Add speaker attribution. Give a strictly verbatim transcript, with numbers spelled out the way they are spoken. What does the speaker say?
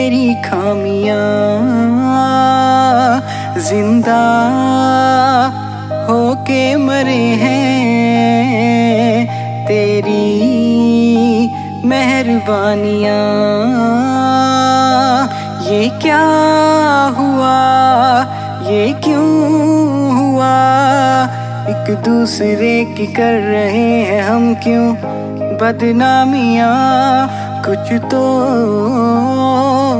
Speaker 1: तेरी खामियां जिंदा होके मरे हैं, तेरी मेहरबानियां। ये क्या हुआ, ये क्यों हुआ, एक दूसरे की कर रहे हैं हम क्यों बदनामियां। कुछ तो